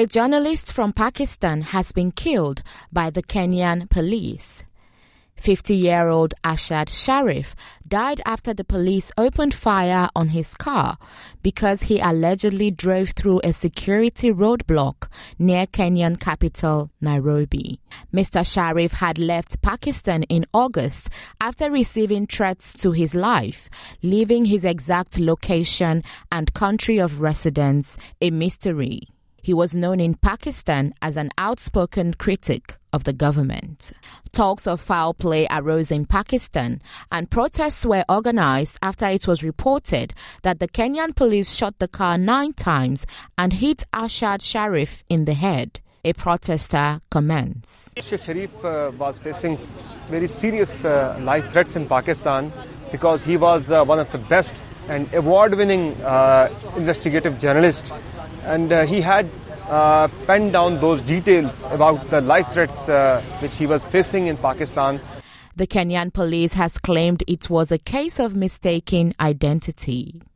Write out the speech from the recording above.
A journalist from Pakistan has been killed by the Kenyan police. 50-year-old Ashad Sharif died after the police opened fire on his car because he allegedly drove through a security roadblock near Kenyan capital Nairobi. Mr. Sharif had left Pakistan in August after receiving threats to his life, leaving his exact location and country of residence a mystery. He was known in Pakistan as an outspoken critic of the government. Talks of foul play arose in Pakistan, and protests were organized after it was reported that the Kenyan police shot the car 9 times and hit Ashad Sharif in the head. A protester comments. Sheikh Sharif was facing very serious life threats in Pakistan because he was one of the best and award-winning investigative journalists. And he had penned down those details about the life threats which he was facing in Pakistan. The Kenyan police has claimed it was a case of mistaken identity.